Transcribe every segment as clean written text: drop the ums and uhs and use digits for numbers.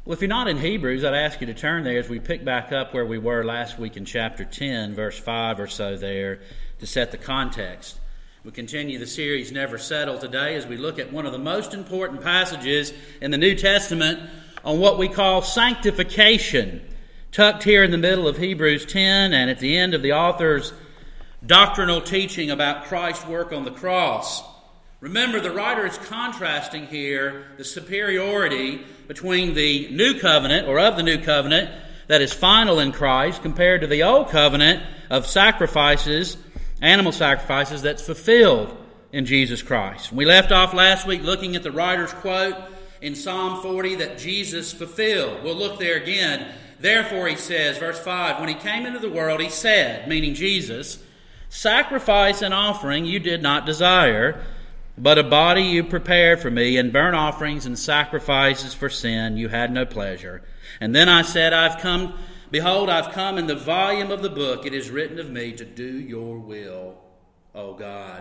Well, if you're not in Hebrews, I'd ask you to turn there as we pick back up where we were last week in chapter 10, verse 5 or so there, to set the context. We continue the series Never Settle today as we look at one of the most important passages in the New Testament on what we call sanctification, tucked here in the middle of Hebrews 10 and at the end of the author's doctrinal teaching about Christ's work on the cross. Remember, the writer is contrasting here the superiority between the new covenant, or of the new covenant, that is final in Christ, compared to the old covenant of sacrifices, animal sacrifices, that's fulfilled in Jesus Christ. We left off last week looking at the writer's quote in Psalm 40 that Jesus fulfilled. We'll look there again. Therefore, he says, verse 5, when he came into the world, he said, meaning Jesus, sacrifice and offering you did not desire, but a body you prepared for me, and burnt offerings and sacrifices for sin you had no pleasure. And then I said, Behold, I've come in the volume of the book. It is written of me to do your will, O God.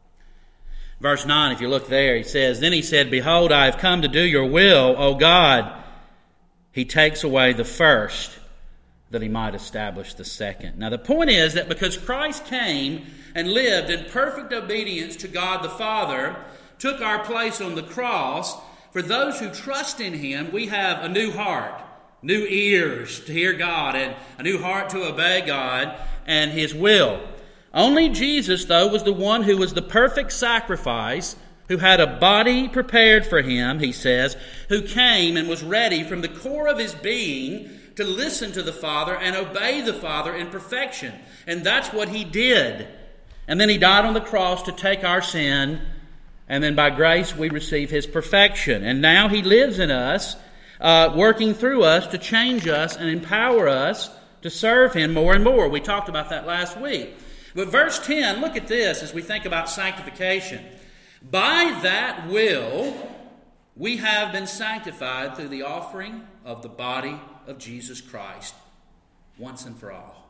Verse 9, if you look there, he says, Then he said, Behold, I have come to do your will, O God. He takes away the first, that he might establish the second. Now the point is that because Christ came and lived in perfect obedience to God the Father, took our place on the cross, for those who trust in him, we have a new heart, new ears to hear God, and a new heart to obey God and his will. Only Jesus, though, was the one who was the perfect sacrifice, who had a body prepared for him, he says, who came and was ready from the core of his being to listen to the Father and obey the Father in perfection. And that's what he did. And then he died on the cross to take our sin, and then by grace we receive his perfection. And now he lives in us, working through us to change us and empower us to serve him more and more. We talked about that last week. But verse 10, look at this as we think about sanctification. By that will, we have been sanctified through the offering of the body of Jesus Christ, once and for all.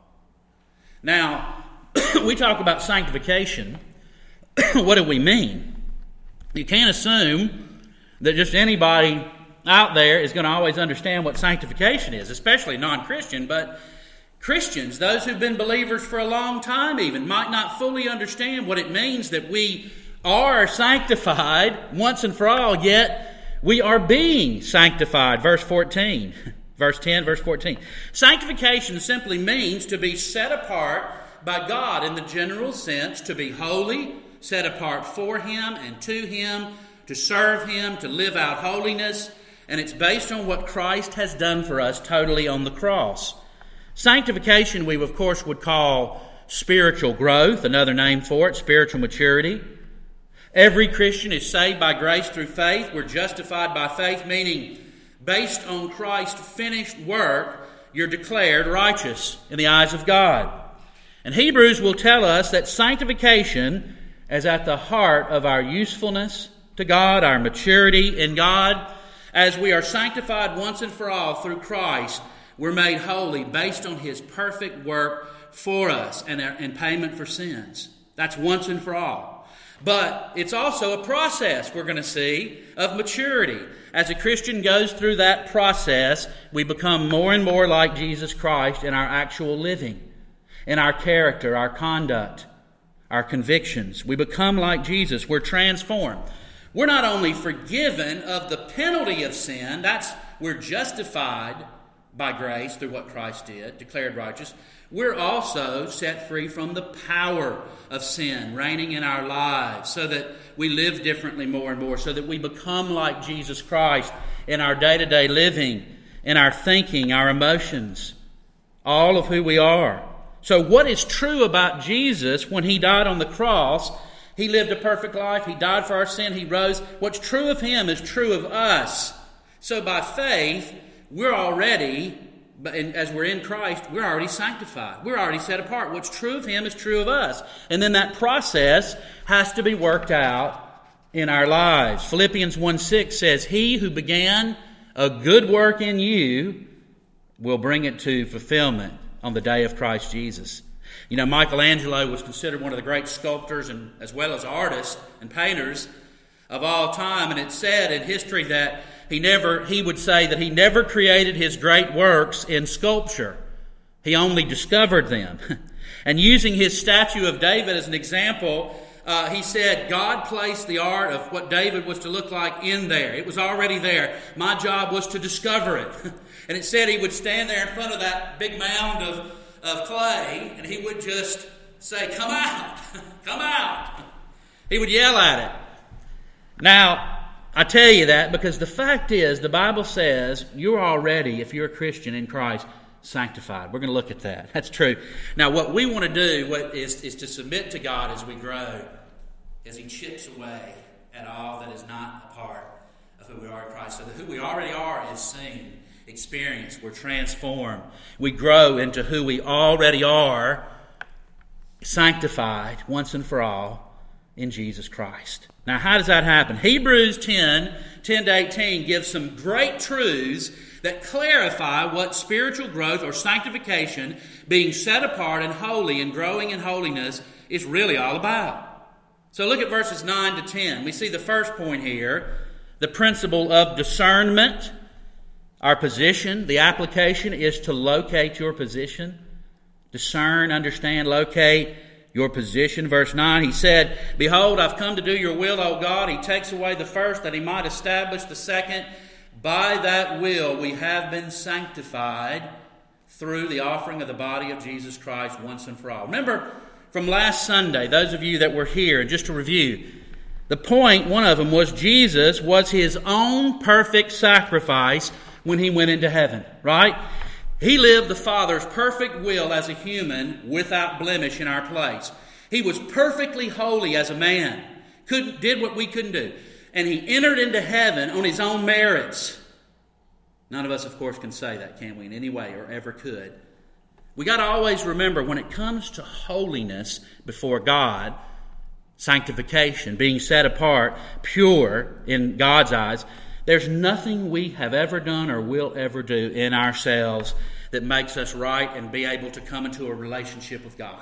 Now, we talk about sanctification. What do we mean? You can't assume that just anybody out there is going to always understand what sanctification is, especially non-Christian, but Christians, those who've been believers for a long time even, might not fully understand what it means that we are sanctified once and for all, yet we are being sanctified. Verse 14. Verse 10, verse 14. Sanctification simply means to be set apart by God in the general sense, to be holy, set apart for him and to him, to serve him, to live out holiness. And it's based on what Christ has done for us totally on the cross. Sanctification we, of course, would call spiritual growth, another name for it, spiritual maturity. Every Christian is saved by grace through faith. We're justified by faith, meaning based on Christ's finished work, you're declared righteous in the eyes of God. And Hebrews will tell us that sanctification is at the heart of our usefulness to God, our maturity in God. As we are sanctified once and for all through Christ, we're made holy based on his perfect work for us and payment for sins. That's once and for all. But it's also a process, we're going to see, of maturity. As a Christian goes through that process, we become more and more like Jesus Christ in our actual living, in our character, our conduct, our convictions. We become like Jesus. We're transformed. We're not only forgiven of the penalty of sin, we're justified by grace through what Christ did, declared righteous. We're also set free from the power of sin reigning in our lives so that we live differently more and more, so that we become like Jesus Christ in our day-to-day living, in our thinking, our emotions, all of who we are. So what is true about Jesus when he died on the cross? He lived a perfect life. He died for our sin. He rose. What's true of him is true of us. So by faith, we're already, as we're in Christ, we're already sanctified. We're already set apart. What's true of him is true of us. And then that process has to be worked out in our lives. Philippians 1:6 says, He who began a good work in you will bring it to fulfillment on the day of Christ Jesus. You know, Michelangelo was considered one of the great sculptors and as well as artists and painters of all time. And it's said in history that he would say that he never created his great works in sculpture. He only discovered them. And using his statue of David as an example, he said, God placed the art of what David was to look like in there. It was already there. My job was to discover it. And it said he would stand there in front of that big mound of clay, and he would just say, come out, come out. He would yell at it. Now, I tell you that because the fact is, the Bible says you're already, if you're a Christian in Christ, sanctified. We're going to look at that. That's true. Now, what we want to do is to submit to God as we grow, as He chips away at all that is not a part of who we are in Christ. So that who we already are is seen, experienced. We're transformed. We grow into who we already are, sanctified once and for all in Jesus Christ. Now, how does that happen? Hebrews 10:10-18 gives some great truths that clarify what spiritual growth or sanctification, being set apart and holy and growing in holiness, is really all about. So look at verses 9 to 10. We see the first point here, the principle of discernment, our position. The application is to locate your position. Discern, understand, locate your position. Verse 9, he said, Behold, I've come to do your will, O God. He takes away the first that he might establish the second. By that will we have been sanctified through the offering of the body of Jesus Christ once and for all. Remember from last Sunday, those of you that were here, and just to review, the point, one of them, was Jesus was his own perfect sacrifice when he went into heaven, right? He lived the Father's perfect will as a human without blemish in our place. He was perfectly holy as a man, did what we couldn't do. And he entered into heaven on his own merits. None of us, of course, can say that, can we, in any way, or ever could. We got to always remember, when it comes to holiness before God, sanctification, being set apart, pure in God's eyes, there's nothing we have ever done or will ever do in ourselves that makes us right and be able to come into a relationship with God.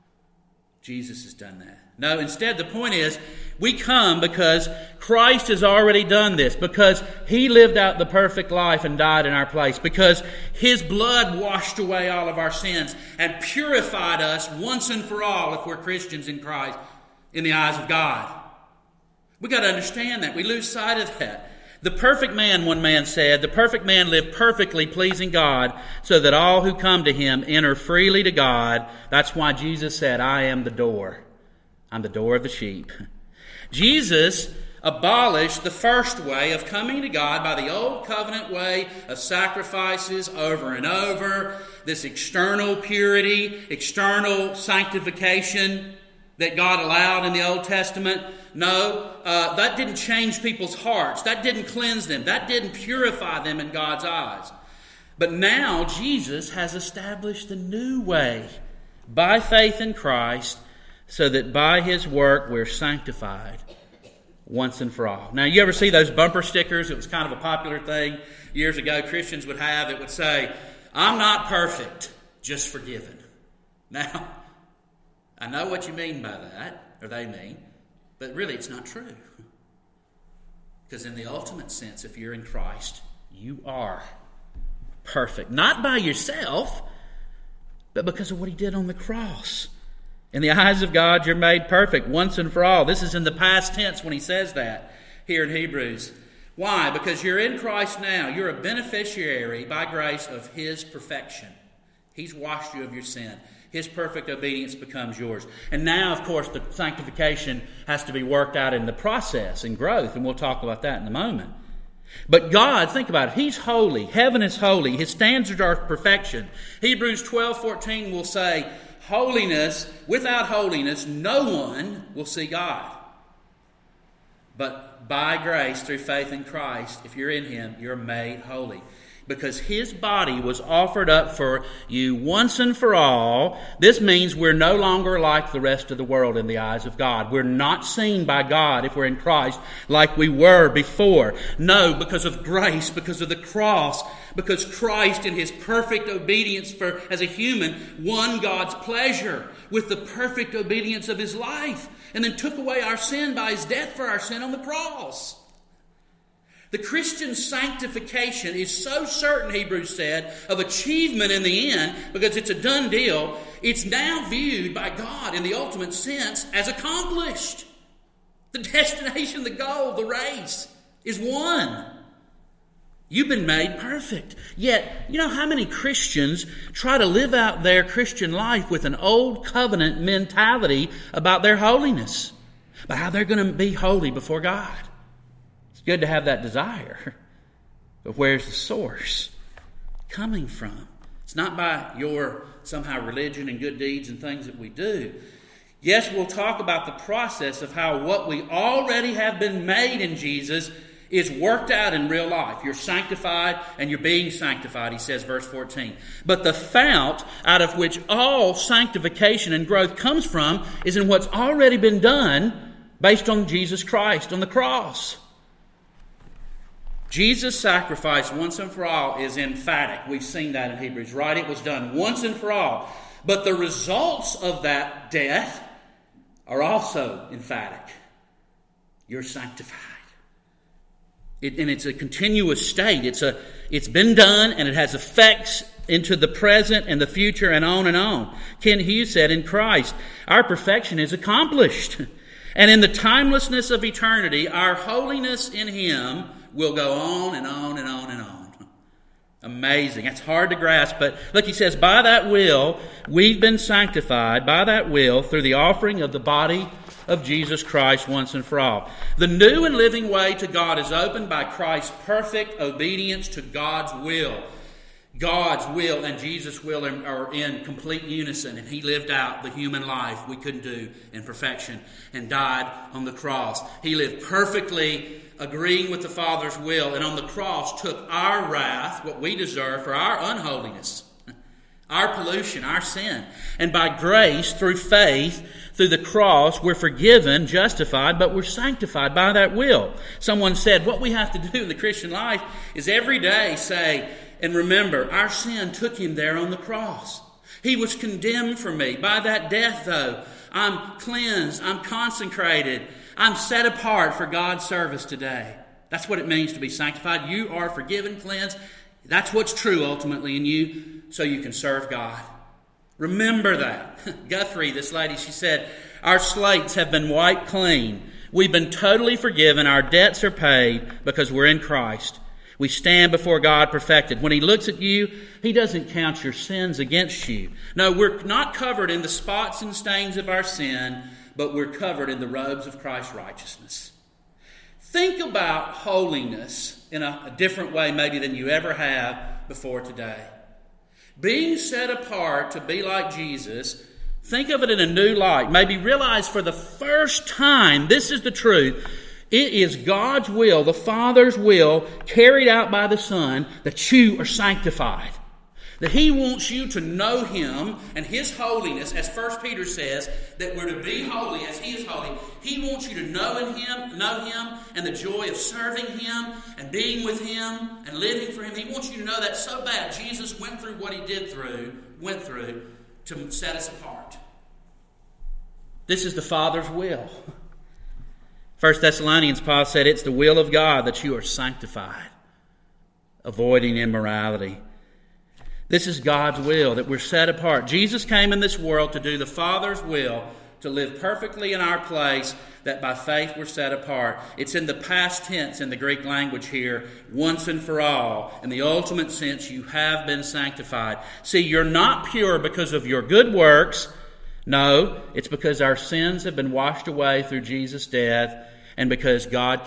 Jesus has done that. No, instead the point is, we come because Christ has already done this, because He lived out the perfect life and died in our place, because His blood washed away all of our sins and purified us once and for all, if we're Christians in Christ, in the eyes of God. We've got to understand that. We lose sight of that. The perfect man, one man said, the perfect man lived perfectly pleasing God, so that all who come to Him enter freely to God. That's why Jesus said, I am the door. I'm the door of the sheep. Jesus abolished the first way of coming to God by the old covenant way of sacrifices over and over, this external purity, external sanctification that God allowed in the Old Testament. No, that didn't change people's hearts. That didn't cleanse them. That didn't purify them in God's eyes. But now Jesus has established the new way by faith in Christ, so that by His work we're sanctified once and for all. Now, you ever see those bumper stickers? It was kind of a popular thing years ago Christians would have that would say, I'm not perfect, just forgiven. Now, I know what you mean by that, or they mean, but really it's not true. Because in the ultimate sense, if you're in Christ, you are perfect. Not by yourself, but because of what He did on the cross. In the eyes of God, you're made perfect once and for all. This is in the past tense when he says that here in Hebrews. Why? Because you're in Christ now. You're a beneficiary by grace of His perfection. He's washed you of your sin. His perfect obedience becomes yours. And now, of course, the sanctification has to be worked out in the process and growth, and we'll talk about that in a moment. But God, think about it, He's holy. Heaven is holy. His standards are perfection. Hebrews 12:14 will say, holiness, without holiness, no one will see God. But by grace, through faith in Christ, if you're in Him, you're made holy. Because His body was offered up for you once and for all. This means we're no longer like the rest of the world in the eyes of God. We're not seen by God if we're in Christ like we were before. No, because of grace, because of the cross, because Christ in His perfect obedience as a human won God's pleasure with the perfect obedience of His life, and then took away our sin by His death for our sin on the cross. The Christian sanctification is so certain, Hebrews said, of achievement in the end, because it's a done deal. It's now viewed by God in the ultimate sense as accomplished. The destination, the goal, the race is won. You've been made perfect. Yet, you know how many Christians try to live out their Christian life with an old covenant mentality about their holiness, about how they're going to be holy before God. It's good to have that desire, but where's the source coming from? It's not by your somehow religion and good deeds and things that we do. Yes, we'll talk about the process of how what we already have been made in Jesus is worked out in real life. You're sanctified and you're being sanctified, he says, verse 14. But the fount out of which all sanctification and growth comes from is in what's already been done based on Jesus Christ on the cross. Jesus' sacrifice once and for all is emphatic. We've seen that in Hebrews, right? It was done once and for all. But the results of that death are also emphatic. You're sanctified. And it's a continuous state. It's been done, and it has effects into the present and the future and on and on. Ken Hughes said, in Christ, our perfection is accomplished. And in the timelessness of eternity, our holiness in Him will go on and on and on and on. Amazing. That's hard to grasp, but look, he says, by that will, we've been sanctified, by that will, through the offering of the body of Jesus Christ once and for all. The new and living way to God is opened by Christ's perfect obedience to God's will. God's will and Jesus' will are in complete unison, and He lived out the human life we couldn't do in perfection and died on the cross. He lived perfectly agreeing with the Father's will, and on the cross took our wrath, what we deserve, for our unholiness, our pollution, our sin. And by grace, through faith, through the cross, we're forgiven, justified, but we're sanctified by that will. Someone said, what we have to do in the Christian life is every day say, and remember, our sin took Him there on the cross. He was condemned for me. By that death, though, I'm cleansed, I'm consecrated, I'm set apart for God's service today. That's what it means to be sanctified. You are forgiven, cleansed. That's what's true ultimately in you, so you can serve God. Remember that. Guthrie, this lady, she said, our slates have been wiped clean. We've been totally forgiven. Our debts are paid because we're in Christ. We stand before God perfected. When He looks at you, He doesn't count your sins against you. No, we're not covered in the spots and stains of our sin, but we're covered in the robes of Christ's righteousness. Think about holiness in a different way maybe than you ever have before today. Being set apart to be like Jesus, think of it in a new light. Maybe realize for the first time, this is the truth. It is God's will, the Father's will, carried out by the Son, that you are sanctified. That He wants you to know Him and His holiness, as 1 Peter says, that we're to be holy as He is holy. He wants you to know Him and the joy of serving Him and being with Him and living for Him. He wants you to know that so bad. Jesus went through what He went through to set us apart. This is the Father's will. 1 Thessalonians, Paul said, it's the will of God that you are sanctified, avoiding immorality. This is God's will, that we're set apart. Jesus came in this world to do the Father's will, to live perfectly in our place, that by faith we're set apart. It's in the past tense in the Greek language here, once and for all. In the ultimate sense, you have been sanctified. See, you're not pure because of your good works. No, it's because our sins have been washed away through Jesus' death, and because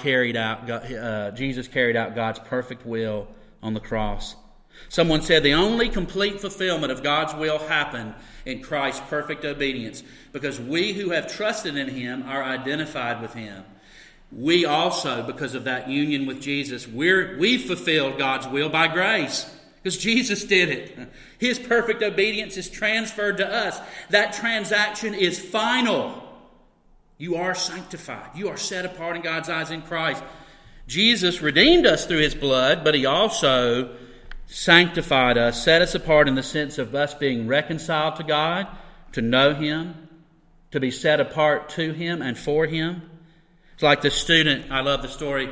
Jesus carried out God's perfect will on the cross. Someone said the only complete fulfillment of God's will happened in Christ's perfect obedience, because we who have trusted in Him are identified with Him. We also, because of that union with Jesus, we've fulfilled God's will by grace, because Jesus did it. His perfect obedience is transferred to us. That transaction is final. You are sanctified. You are set apart in God's eyes in Christ. Jesus redeemed us through His blood, but He also sanctified us, set us apart in the sense of us being reconciled to God, to know Him, to be set apart to Him and for Him. It's like the student, I love the story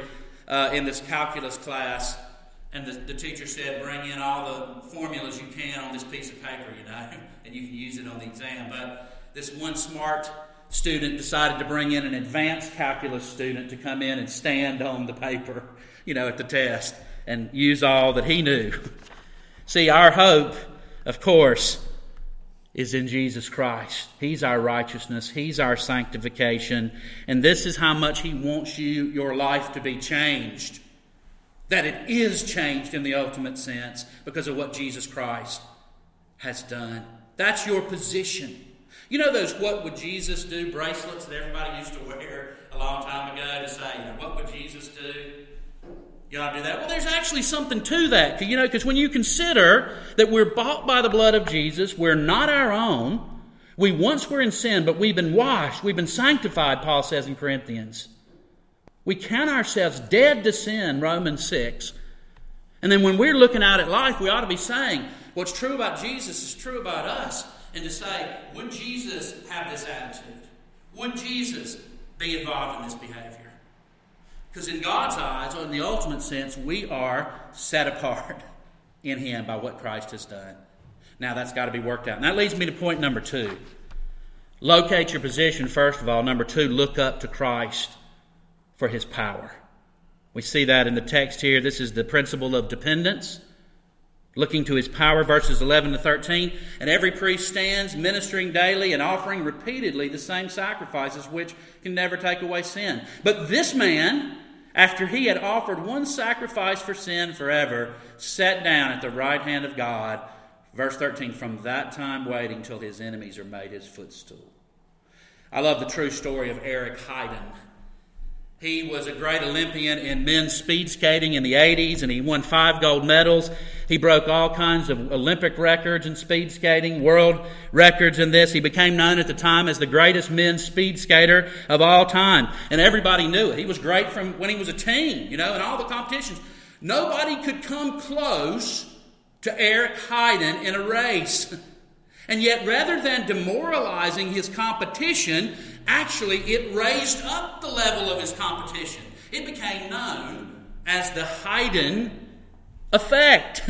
in this calculus class, and the teacher said, bring in all the formulas you can on this piece of paper, and you can use it on the exam. But this one smart student decided to bring in an advanced calculus student to come in and stand on the paper, at the test and use all that he knew. See, our hope, of course, is in Jesus Christ. He's our righteousness. He's our sanctification. And this is how much He wants your life to be changed. That it is changed in the ultimate sense because of what Jesus Christ has done. That's your position. You know those "What would Jesus do" bracelets that everybody used to wear a long time ago to say, what would Jesus do? You ought to do that. Well, there's actually something to that. Because when you consider that we're bought by the blood of Jesus, we're not our own. We once were in sin, but we've been washed. We've been sanctified, Paul says in Corinthians. We count ourselves dead to sin, Romans 6. And then when we're looking out at life, we ought to be saying, what's true about Jesus is true about us. And to say, would Jesus have this attitude? Would Jesus be involved in this behavior? Because in God's eyes, or in the ultimate sense, we are set apart in Him by what Christ has done. Now that's got to be worked out. And that leads me to point number 2. Locate your position, first of all. Number 2, look up to Christ for His power. We see that in the text here. This is the principle of dependence. Looking to His power, verses 11 to 13. And every priest stands ministering daily and offering repeatedly the same sacrifices which can never take away sin. But this man, after he had offered one sacrifice for sin forever, sat down at the right hand of God. Verse 13, from that time waiting till His enemies are made His footstool. I love the true story of Eric Heiden. He was a great Olympian in men's speed skating in the 80s, and he won 5 gold medals. He broke all kinds of Olympic records in speed skating, world records in this. He became known at the time as the greatest men's speed skater of all time. And everybody knew it. He was great from when he was a teen, in all the competitions. Nobody could come close to Eric Heiden in a race. And yet, rather than demoralizing his competition, actually it raised up the level of his competition. It became known as the Heiden effect.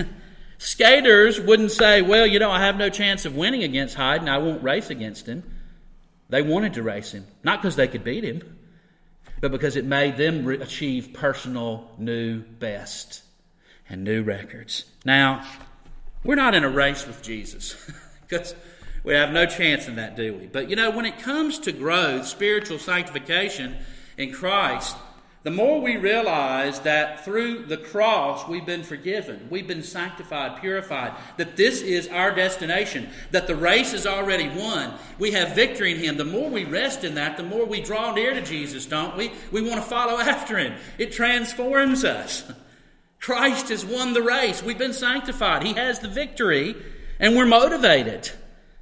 Skaters wouldn't say, well, I have no chance of winning against Heiden. I won't race against him. They wanted to race him. Not because they could beat him, but because it made them achieve personal new best and new records. Now, we're not in a race with Jesus. Because we have no chance in that, do we? But when it comes to growth, spiritual sanctification in Christ, the more we realize that through the cross we've been forgiven, we've been sanctified, purified, that this is our destination, that the race is already won, we have victory in Him. The more we rest in that, the more we draw near to Jesus, don't we? We want to follow after Him. It transforms us. Christ has won the race. We've been sanctified. He has the victory. And we're motivated.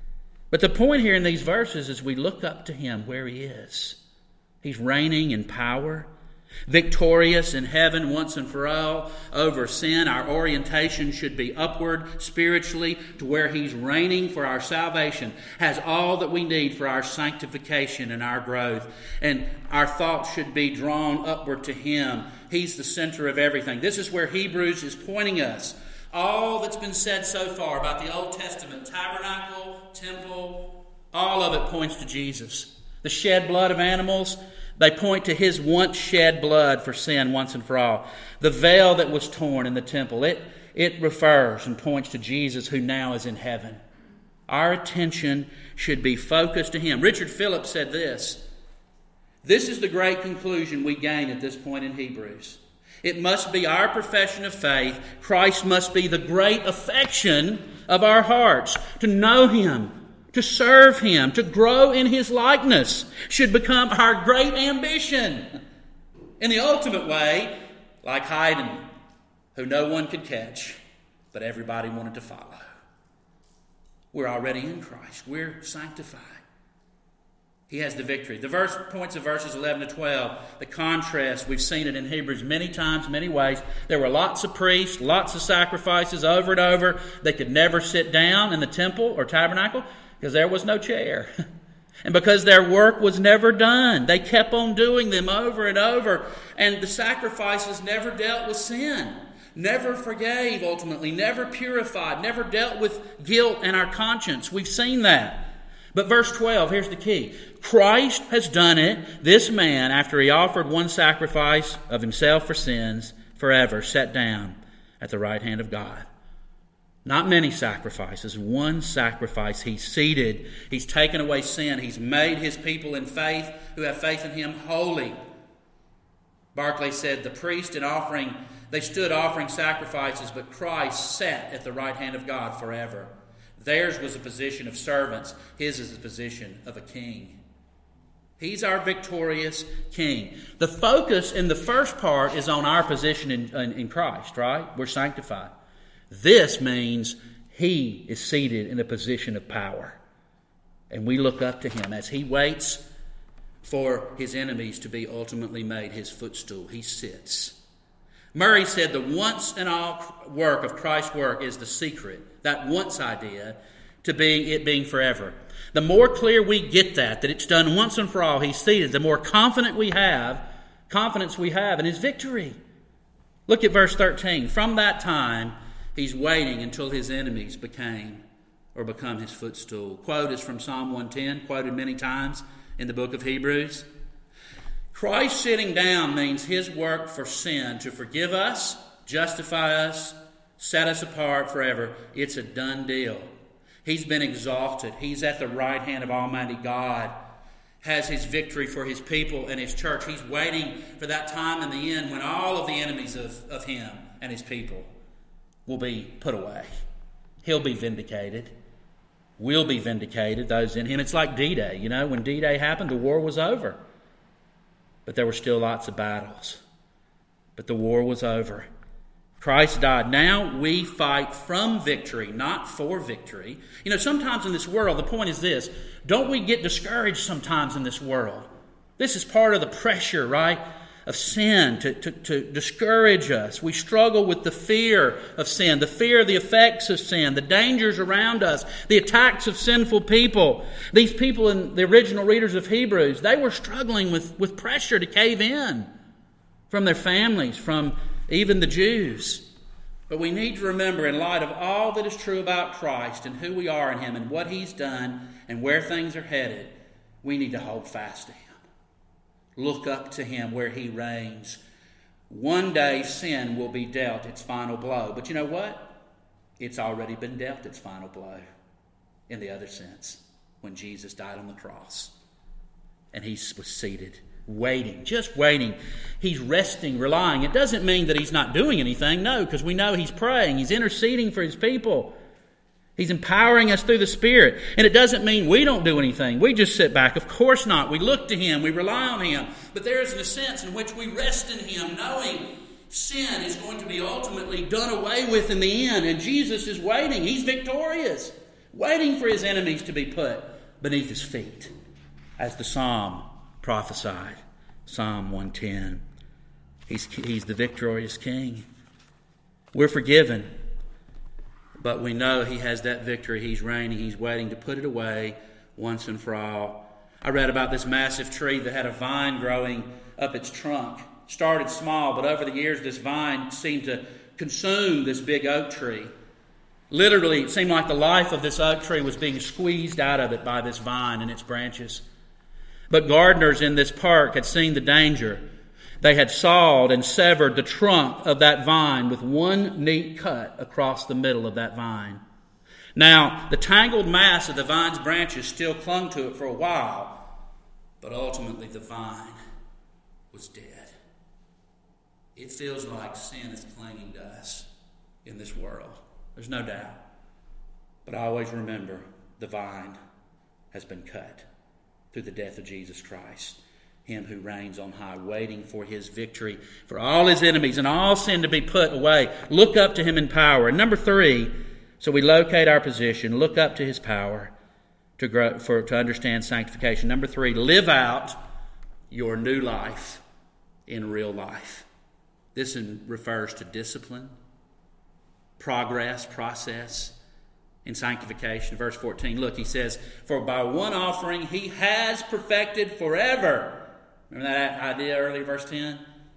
But the point here in these verses is we look up to Him where He is. He's reigning in power, victorious in heaven once and for all over sin. Our orientation should be upward spiritually to where He's reigning for our salvation, has all that we need for our sanctification and our growth. And our thoughts should be drawn upward to Him. He's the center of everything. This is where Hebrews is pointing us. All that's been said so far about the Old Testament, tabernacle, temple, all of it points to Jesus. The shed blood of animals, they point to His once shed blood for sin once and for all. The veil that was torn in the temple, it refers and points to Jesus who now is in heaven. Our attention should be focused to Him. Richard Phillips said this. This is the great conclusion we gain at this point in Hebrews. It must be our profession of faith. Christ must be the great affection of our hearts. To know Him, to serve Him, to grow in His likeness should become our great ambition. In the ultimate way, like Haydn, who no one could catch, but everybody wanted to follow. We're already in Christ. We're sanctified. He has the victory. The points of verses 11 to 12, the contrast, we've seen it in Hebrews many times, many ways. There were lots of priests, lots of sacrifices over and over. They could never sit down in the temple or tabernacle because there was no chair. And because their work was never done, they kept on doing them over and over. And the sacrifices never dealt with sin, never forgave ultimately, never purified, never dealt with guilt and our conscience. We've seen that. But verse 12, here's the key. Christ has done it. This man, after he offered one sacrifice of himself for sins, forever sat down at the right hand of God. Not many sacrifices, one sacrifice. He's seated. He's taken away sin. He's made his people in faith, who have faith in him, holy. Barclay said the priest in offering, they stood offering sacrifices, but Christ sat at the right hand of God forever. Theirs was a position of servants. His is a position of a king. He's our victorious king. The focus in the first part is on our position in Christ, right? We're sanctified. This means he is seated in a position of power. And we look up to him as he waits for his enemies to be ultimately made his footstool. He sits. Murray said the once and all work of Christ's work is the secret, that once idea, to it being forever. The more clear we get that it's done once and for all, he's seated, the more confidence we have in his victory. Look at verse 13. From that time, he's waiting until his enemies become his footstool. Quote is from Psalm 110, quoted many times in the book of Hebrews. Christ sitting down means his work for sin to forgive us, justify us, set us apart forever. It's a done deal. He's been exalted. He's at the right hand of Almighty God, has his victory for his people and his church. He's waiting for that time in the end when all of the enemies of him and his people will be put away. He'll be vindicated. We'll be vindicated, those in him. It's like D-Day. You know, when D-Day happened, the war was over. But there were still lots of battles. But the war was over. Christ died. Now we fight from victory, not for victory. You know, sometimes in this world, the point is this. Don't we get discouraged sometimes in this world? This is part of the pressure, right, of sin to discourage us. We struggle with the fear of sin, the fear of the effects of sin, the dangers around us, the attacks of sinful people. These people in the original readers of Hebrews, they were struggling with pressure to cave in from their families, from even the Jews. But we need to remember, in light of all that is true about Christ and who we are in him and what he's done and where things are headed, we need to hold fast to him. Look up to him where he reigns. One day sin will be dealt its final blow. But you know what? It's already been dealt its final blow in the other sense when Jesus died on the cross. And he was seated, waiting, just waiting. He's resting, relying. It doesn't mean that he's not doing anything. No, because we know he's praying. He's interceding for his people. He's empowering us through the Spirit. And it doesn't mean we don't do anything. We just sit back. Of course not. We look to him. We rely on him. But there is a sense in which we rest in him, knowing sin is going to be ultimately done away with in the end. And Jesus is waiting. He's victorious, waiting for his enemies to be put beneath his feet, as the Psalm prophesied. Psalm 110. He's the victorious King. We're forgiven. But we know he has that victory. He's reigning. He's waiting to put it away once and for all. I read about this massive tree that had a vine growing up its trunk. Started small, but over the years this vine seemed to consume this big oak tree. Literally, it seemed like the life of this oak tree was being squeezed out of it by this vine and its branches. But gardeners in this park had seen the danger. They had sawed and severed the trunk of that vine with one neat cut across the middle of that vine. Now, the tangled mass of the vine's branches still clung to it for a while, but ultimately the vine was dead. It feels like sin is clinging to us in this world. There's no doubt. But I always remember the vine has been cut through the death of Jesus Christ. Him who reigns on high, waiting for his victory, for all his enemies and all sin to be put away. Look up to him in power. And number 3, so we locate our position, look up to his power to understand sanctification. Number 3, live out your new life in real life. This refers to discipline, progress, process in sanctification. Verse 14, look, he says, for by one offering he has perfected forever. Remember that idea earlier, verse 10?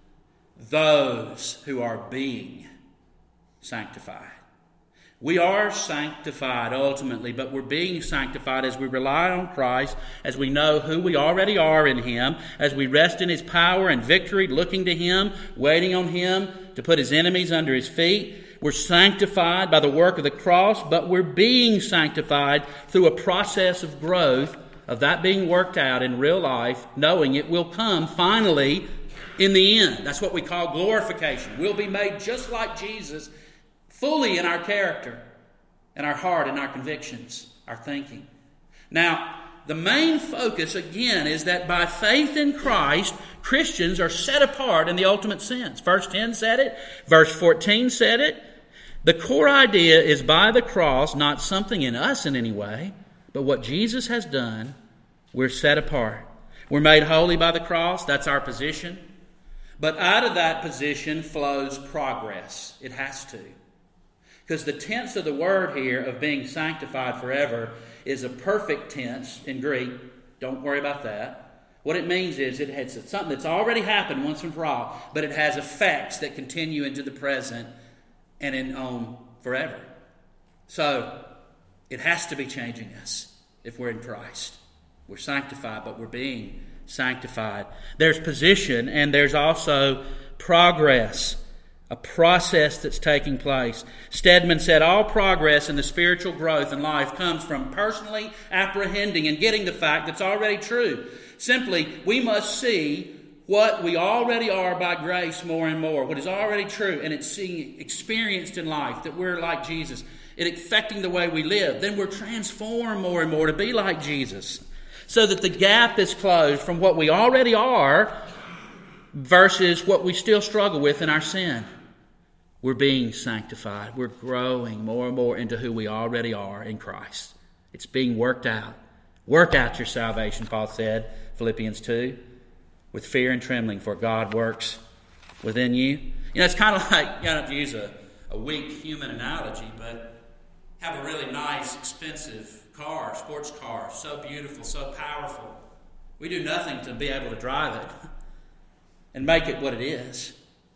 Those who are being sanctified. We are sanctified ultimately, but we're being sanctified as we rely on Christ, as we know who we already are in Him, as we rest in His power and victory, looking to Him, waiting on Him to put His enemies under His feet. We're sanctified by the work of the cross, but we're being sanctified through a process of growth, of that being worked out in real life, knowing it will come finally in the end. That's what we call glorification. We'll be made just like Jesus, fully in our character, and our heart, and our convictions, our thinking. Now, the main focus, again, is that by faith in Christ, Christians are set apart in the ultimate sense. Verse 10 said it. Verse 14 said it. The core idea is by the cross, not something in us in any way, but what Jesus has done, we're set apart. We're made holy by the cross. That's our position. But out of that position flows progress. It has to. Because the tense of the word here of being sanctified forever is a perfect tense in Greek. Don't worry about that. What it means is it's something that's already happened once and for all, but it has effects that continue into the present and on forever. So it has to be changing us if we're in Christ. We're sanctified, but we're being sanctified. There's position and there's also progress. A process that's taking place. Stedman said all progress in the spiritual growth in life comes from personally apprehending and getting the fact that's already true. Simply, we must see what we already are by grace more and more, what is already true, and it's seeing experienced in life, that we're like Jesus, it affecting the way we live. Then we're transformed more and more to be like Jesus, so that the gap is closed from what we already are versus what we still struggle with in our sin. We're being sanctified. We're growing more and more into who we already are in Christ. It's being worked out. Work out your salvation, Paul said, Philippians 2, with fear and trembling, for God works within you. You know, it's kind of like, you don't have to use a weak human analogy, but have a really nice, expensive car, sports car, so beautiful, so powerful. We do nothing to be able to drive it and make it what it is.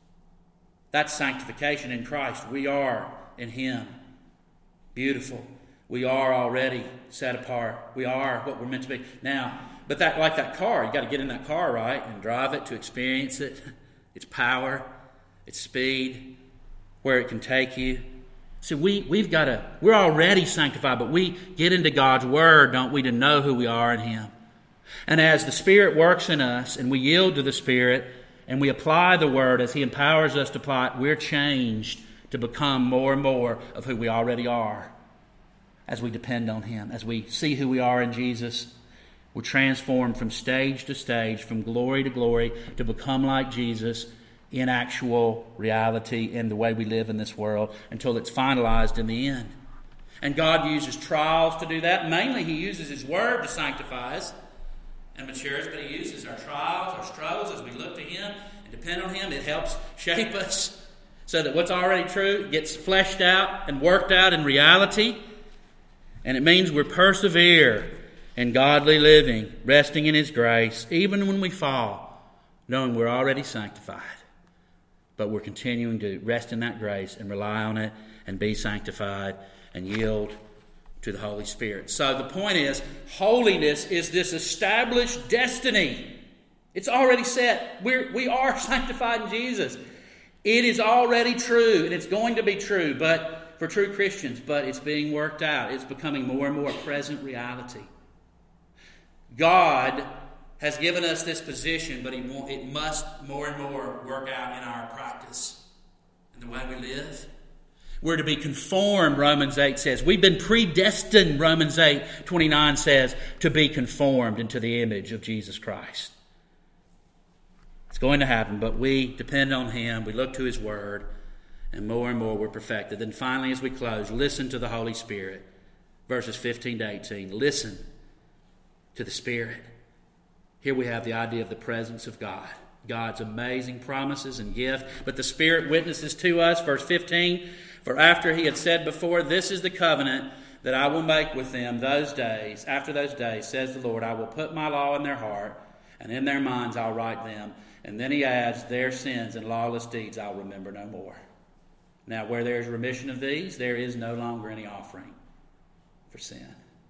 That's sanctification in Christ. We are in Him. Beautiful. We are already set apart. We are what we're meant to be. Now, but that, like that car, you got to get in that car, right, and drive it to experience it. Its power, its speed, where it can take you. So we're already sanctified, but we get into God's Word, don't we, to know who we are in Him. And as the Spirit works in us and we yield to the Spirit, and we apply the Word as He empowers us to apply it, we're changed to become more and more of who we already are as we depend on Him. As we see who we are in Jesus, we're transformed from stage to stage, from glory to glory, to become like Jesus in actual reality in the way we live in this world until it's finalized in the end. And God uses trials to do that. Mainly He uses His Word to sanctify us and mature us, but He uses our trials, our struggles as we look to Him and depend on Him. It helps shape us so that what's already true gets fleshed out and worked out in reality. And it means we persevere in godly living, resting in His grace, even when we fall, knowing we're already sanctified. But we're continuing to rest in that grace and rely on it and be sanctified and yield to the Holy Spirit. So the point is, holiness is this established destiny. It's already set. We are sanctified in Jesus. It is already true, and it's going to be true, but for true Christians, but it's being worked out. It's becoming more and more a present reality. God has given us this position, but it must more and more work out in our practice, in the way we live. We're to be conformed, Romans 8 says. We've been predestined, Romans 8:29 says, to be conformed into the image of Jesus Christ. It's going to happen, but we depend on Him. We look to His Word, and more we're perfected. Then finally, as we close, listen to the Holy Spirit. Verses 15 to 18. Listen to the Spirit. Here we have the idea of the presence of God. God's amazing promises and gift. But the Spirit witnesses to us. Verse 15. For after He had said before, this is the covenant that I will make with them those days, after those days, says the Lord, I will put my law in their heart, and in their minds I'll write them. And then he adds, their sins and lawless deeds I'll remember no more. Now, where there is remission of these, there is no longer any offering for sin.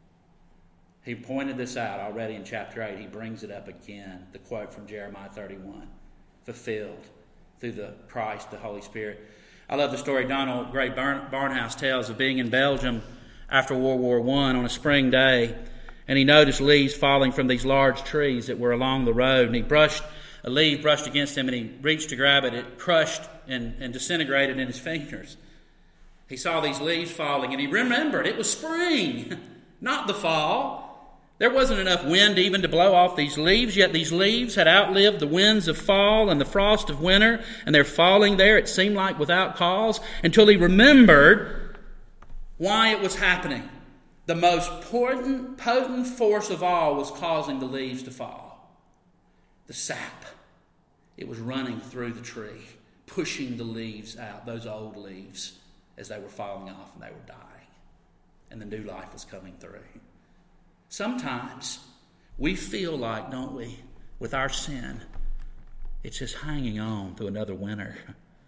He pointed this out already in chapter 8. He brings it up again, the quote from Jeremiah 31, fulfilled through the Christ, the Holy Spirit. I love the story Donald Gray Barnhouse tells of being in Belgium after World War I on a spring day, and he noticed leaves falling from these large trees that were along the road, and a leaf brushed against him, and he reached to grab it. It crushed and disintegrated in his fingers. He saw these leaves falling, and he remembered it was spring, not the fall. There wasn't enough wind even to blow off these leaves, yet these leaves had outlived the winds of fall and the frost of winter, and they're falling there, it seemed like, without cause, until he remembered why it was happening. The most potent force of all was causing the leaves to fall. The sap. It was running through the tree, pushing the leaves out, those old leaves, as they were falling off and they were dying. And the new life was coming through. Sometimes we feel like, don't we, with our sin, it's just hanging on to another winter.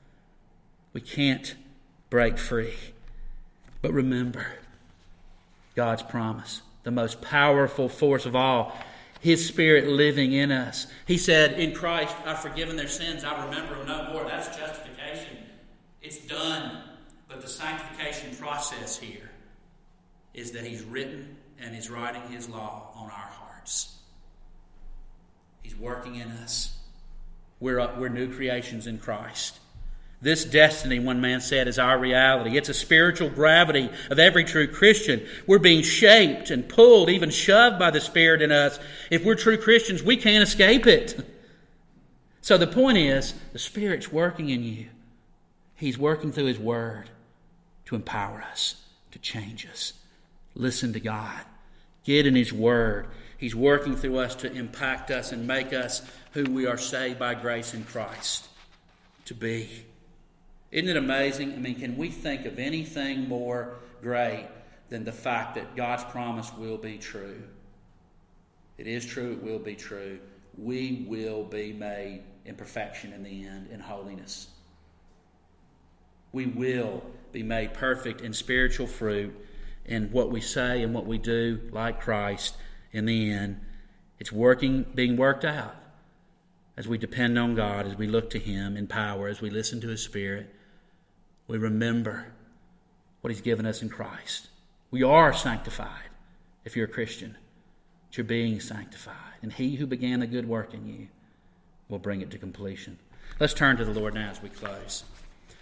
We can't break free. But remember, God's promise, the most powerful force of all, His Spirit living in us. He said, in Christ, I've forgiven their sins, I remember them no more. That's justification. It's done. But the sanctification process here is that He's written and is writing His law on our hearts. He's working in us. We're new creations in Christ. This destiny, one man said, is our reality. It's a spiritual gravity of every true Christian. We're being shaped and pulled, even shoved by the Spirit in us. If we're true Christians, we can't escape it. So the point is, the Spirit's working in you. He's working through His Word to empower us, to change us. Listen to God. Get in His Word. He's working through us to impact us and make us who we are saved by grace in Christ to be. Isn't it amazing? I mean, can we think of anything more great than the fact that God's promise will be true? It is true, it will be true. We will be made in perfection in the end, in holiness. We will be made perfect in spiritual fruit in what we say and what we do, like Christ, in the end. It's being worked out as we depend on God, as we look to Him in power, as we listen to His Spirit. We remember what He's given us in Christ. We are sanctified, if you're a Christian. You're being sanctified. And He who began a good work in you will bring it to completion. Let's turn to the Lord now as we close.